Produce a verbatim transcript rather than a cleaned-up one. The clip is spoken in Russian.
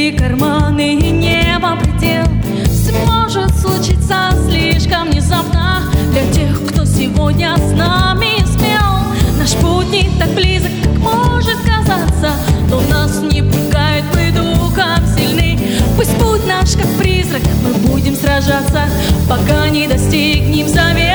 пусты карманы и небо предел. Сможет случиться слишком внезапно для тех, кто сегодня с нами смел. Наш путь не так близок, как может казаться, но нас не пугает, мы духом сильны. Пусть путь наш как призрак, мы будем сражаться, пока не достигнем завета.